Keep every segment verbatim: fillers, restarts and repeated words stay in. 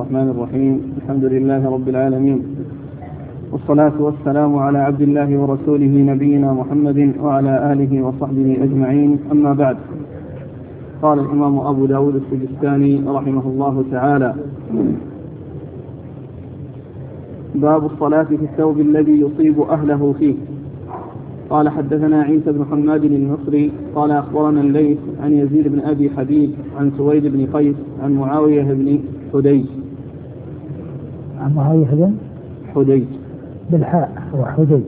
الرحمن الرحيم. الحمد لله رب العالمين، والصلاة والسلام على عبد الله ورسوله نبينا محمد وعلى آله وصحبه أجمعين، أما بعد. قال الإمام أبو داود السجستاني رحمه الله تعالى: باب الصلاة في الثوب الذي يصيب أهله فيه. قال حدثنا عيسى بن حماد المصري قال أخبرنا الليث عن يزيد بن أبي حبيب عن سويد بن قيس عن معاوية بن حديج عن معاوية بن حديج بالحاء وحديج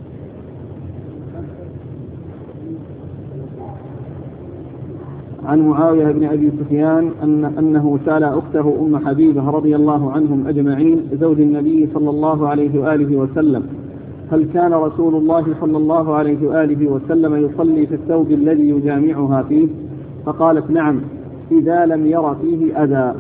عن معاوية بن أبي سفيان أن أنه سأل أخته أم حبيبة رضي الله عنهم أجمعين زوج النبي صلى الله عليه وآله وسلم: هل كان رسول الله صلى الله عليه وآله وسلم يصلي في الثوب الذي يجامعها فيه؟ فقالت: نعم، إذا لم ير فيه أذى.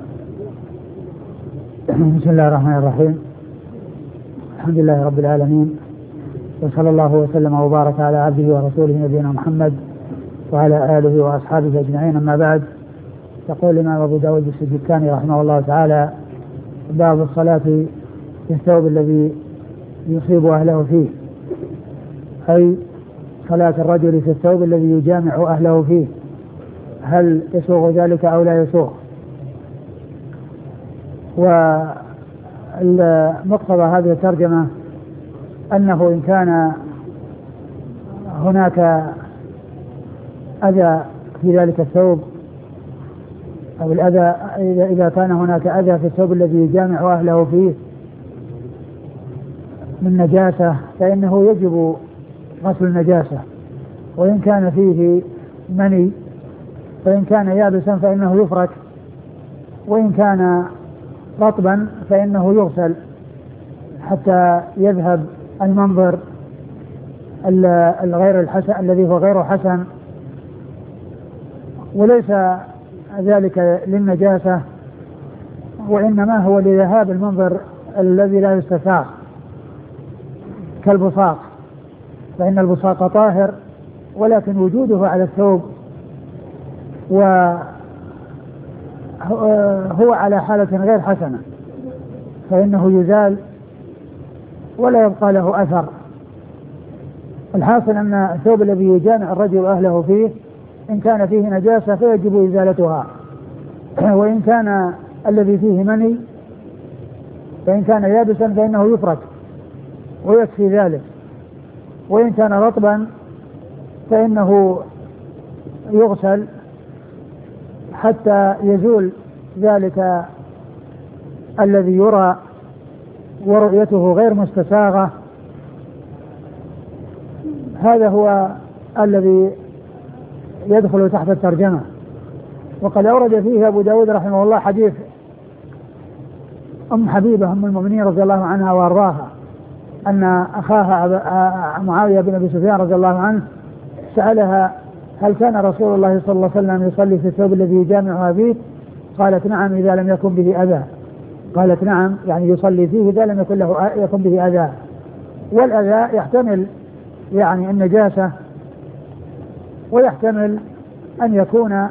بسم الله الرحمن الرحيم. الحمد لله رب العالمين، وصلى الله وسلم وبارك على عبده ورسوله نبينا محمد وعلى آله وأصحابه أجمعين، أما بعد. يقول الإمام أبو داود السجستاني رحمه الله تعالى: باب الصلاة في الثوب الذي يصيب أهله فيه، أي صلاة الرجل في الثوب الذي يجامع أهله فيه، هل يسوغ ذلك أو لا يسوغ؟ ومقتضى هذه الترجمة أنه إن كان هناك أذى في ذلك الثوب، أو الأذى إذا كان هناك أذى في الثوب الذي يجامع أهله فيه من نجاسة، فإنه يجب غسل النجاسة، وإن كان فيه مني فإن كان يابسا فإنه يفرك، وإن كان رطبا فإنه يغسل حتى يذهب المنظر الغير الحسن الذي هو غير حسن، وليس ذلك للنجاسة، وإنما هو لذهاب المنظر الذي لا يستساغ كالبصاق، فإن البصاق طاهر ولكن وجوده على الثوب وهو على حالة غير حسنة فإنه يزال ولا يبقى له أثر. الحاصل أن الثوب الذي يجامع الرجل أهله فيه إن كان فيه نجاسة فيجب إزالتها، وإن كان الذي فيه مني فإن كان يابسا فإنه يفرك ويكفي ذلك، وإن كان رطبا فإنه يغسل حتى يزول ذلك الذي يرى ورؤيته غير مستساغة. هذا هو الذي يدخل تحت الترجمة. وقد أورد فيه أبو داود رحمه الله حديث أم حبيبة أم المؤمنين رضي الله عنها وأرضاها أن أخاها معاوية بن أبي سفيان رضي الله عنه سألها: هل كان رسول الله صلى الله عليه وسلم يصلي في الثوب الذي يجامعها فيه؟ قالت: نعم، إذا لم يكن به أذى. قالت: نعم، يعني يصلي فيه إذا لم يكن له يكن به أذى. والأذى يحتمل يعني النجاسة، ويحتمل أن يكون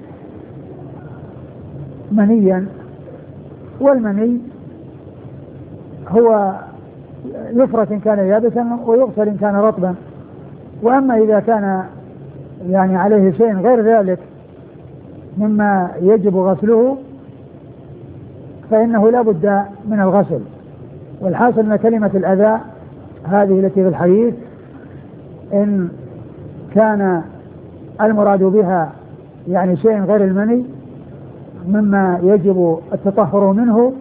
منيا، والمني هو يفرك إن كان يابسا ويغسل إن كان رطبا. وأما إذا كان يعني عليه شيء غير ذلك مما يجب غسله فإنه لا بد من الغسل. والحاصل أن كلمة الأذى هذه التي في الحديث إن كان المراد بها يعني شيء غير المني مما يجب التطهر منه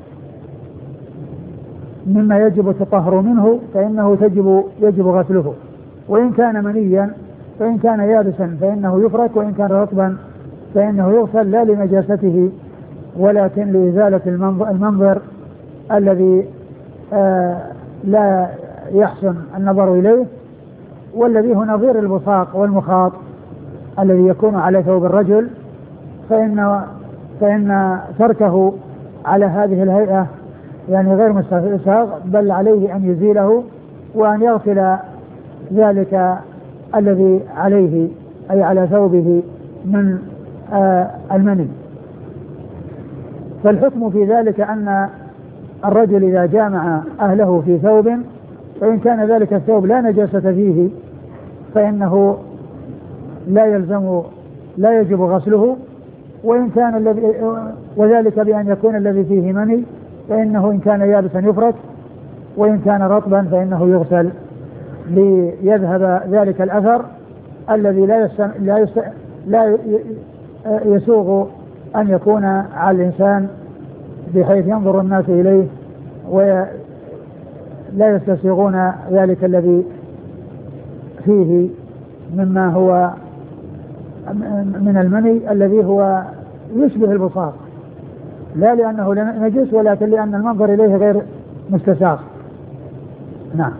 مما يجب التطهر منه فإنه تجب يجب غسله، وإن كان منيا فإن كان يابسا فإنه يفرك، وإن كان رطبا فإنه يغسل، لا لنجاسته ولكن لإزالة المنظر الذي آه لا يحسن النظر إليه، والذي هو نظير البصاق والمخاط الذي يكون على ثوب الرجل، فإن فإن تركه على هذه الهيئة يعني غير مستساغ، بل عليه أن يزيله وأن يغسل ذلك الذي عليه أي على ثوبه من آه المني. فالحكم في ذلك أن الرجل إذا جامع أهله في ثوب فإن كان ذلك الثوب لا نجاسة فيه فإنه لا يلزم لا يجب غسله، وإن كان الذي وذلك بأن يكون الذي فيه مني فإنه إن كان يابسا يفرك، وإن كان رطبا فإنه يغسل ليذهب ذلك الأثر الذي لا لا, يست... لا يسوغ أن يكون على الإنسان بحيث ينظر الناس إليه ولا يستسيغون ذلك الذي فيه مما هو من المني الذي هو يشبه البصاق، لا لأنه نجس ولكن لأن المنظر إليه غير مستساغ. نعم.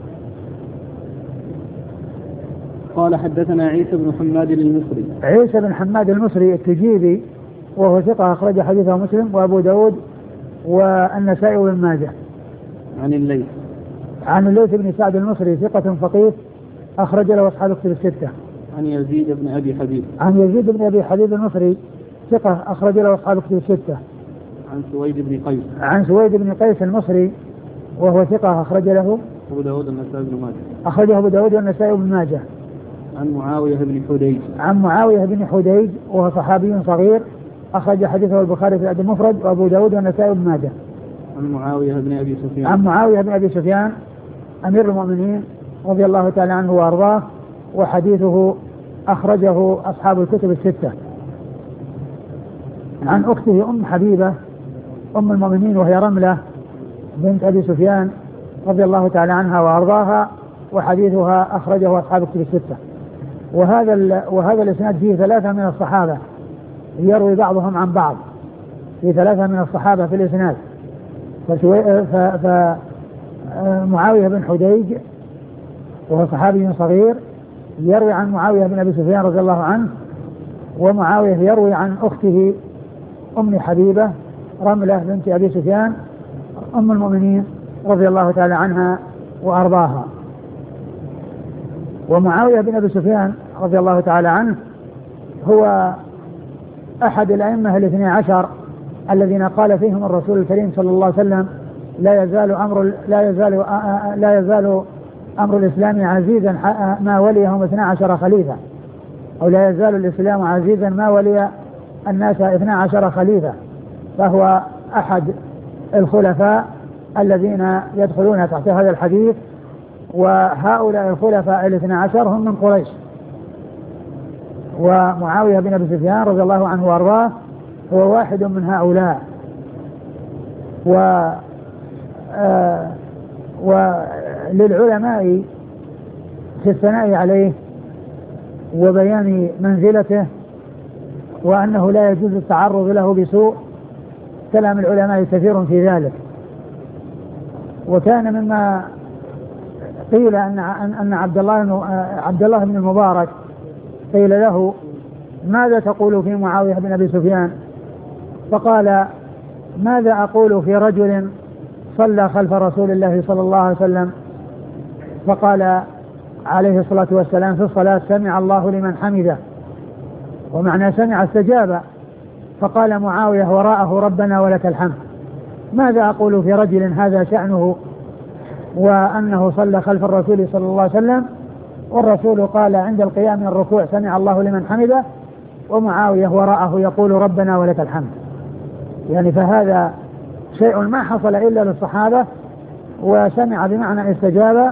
قال حدثنا عيسى بن حماد المصري. عيسى بن حماد المصري التجيبي وهو ثقة أخرج حديثه مسلم وأبو داود والنسائي وابن ماجه. عن الليث. عن الليث بن سعد المصري ثقة فقيه أخرج له أصحاب الكتب الستة. عن يزيد بن أبي حبيب. عن يزيد بن أبي حبيب المصري ثقة أخرج له أصحاب الكتب الستة. عن سويد بن قيس. عن سويد بن قيس المصري وهو ثقة أخرج له أبو داود والنسائي بن ماجه. أخرجه أبو داود والنسائي بن ماجه. عن معاوية بن حديج. عن معاوية بن حديج وهو صحابي صغير أخرج حديثه البخاري في الأدب المفرد وأبو داود والنسائي بن ماجه. عن معاوية بن أبي سفيان. عن معاوية بن أبي سفيان أمير المؤمنين رضي الله تعالى عنه وأرضاه، وحديثه أخرجه أصحاب الكتب الستة. عن أخته أم حبيبة أم المؤمنين وهي رملة بنت أبي سفيان رضي الله تعالى عنها وأرضاها، وحديثها أخرجه أصحاب الكتب الستة. وهذا وهذا الإسناد فيه ثلاثة من الصحابة يروي بعضهم عن بعض، في ثلاثة من الصحابة في الإسناد. فمعاوية بن حديج وهو صحابي صغير يروي عن معاوية بن أبي سفيان رضي الله عنه، ومعاوية يروي عن أخته أم حبيبة رملة بنت أبي سفيان أم المؤمنين رضي الله تعالى عنها وأرضاها. ومعاوية بن أبي سفيان رضي الله تعالى عنه هو أحد الأئمة الاثني عشر الذين قال فيهم الرسول الكريم صلى الله عليه وسلم لا يزال أمر لا يزال لا يزال أمر الإسلام عزيزا ما وليهم اثنا عشر خليفة، أو لا يزال الإسلام عزيزا ما ولي الناس اثنا عشر خليفة، فهو أحد الخلفاء الذين يدخلون تحت هذا الحديث. وهؤلاء الخلفاء الاثنى عشر هم من قريش، ومعاوية بن أبي سفيان رضي الله عنه وأرضاه هو واحد من هؤلاء. و آه وللعلماء في الثناء عليه وبيان منزلته وأنه لا يجوز التعرض له بسوء كلام العلماء كثير في ذلك. وكان مما قيل أن أن عبد الله عبد الله بن المبارك قيل له ماذا تقول في معاوية بن أبي سفيان؟ فقال ماذا أقول في رجل صلى خلف رسول الله صلى الله عليه وسلم فقال عليه الصلاة والسلام في الصلاة سمع الله لمن حمده، ومعنى سمع استجاب، فقال معاوية وراءه ربنا ولك الحمد. ماذا أقول في رجل هذا شأنه وأنه صلى خلف الرسول صلى الله عليه وسلم والرسول قال عند القيام من الركوع سمع الله لمن حمده، ومعاوية وراءه يقول ربنا ولك الحمد. يعني فهذا شيء ما حصل إلا للصحابة، وسمع بمعنى استجاب،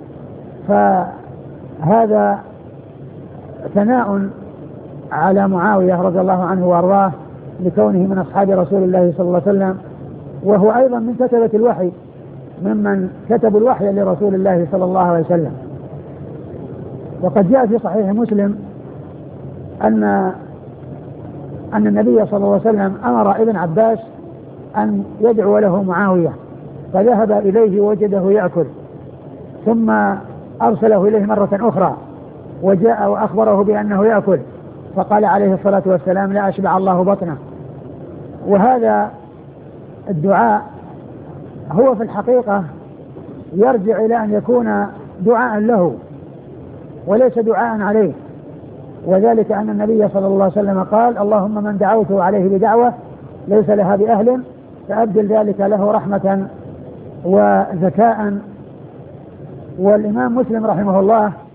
فهذا ثناء على معاوية رضي الله عنه وارضاه لكونه من أصحاب رسول الله صلى الله عليه وسلم، وهو أيضا من كتبة الوحي ممن كتبوا الوحي لرسول الله صلى الله عليه وسلم. وقد جاء في صحيح مسلم أن أن النبي صلى الله عليه وسلم أمر ابن عباس أن يدعو له معاوية، فذهب إليه ووجده يأكل، ثم أرسله إليه مرة أخرى وجاء وأخبره بأنه يأكل، فقال عليه الصلاة والسلام لا أشبع الله بطنه. وهذا الدعاء هو في الحقيقة يرجع إلى أن يكون دعاء له وليس دعاء عليه، وذلك أن النبي صلى الله عليه وسلم قال اللهم من دعوته عليه بدعوة ليس لها بأهل، فأبدل ذلك له رحمة وزكاء. والإمام مسلم رحمه الله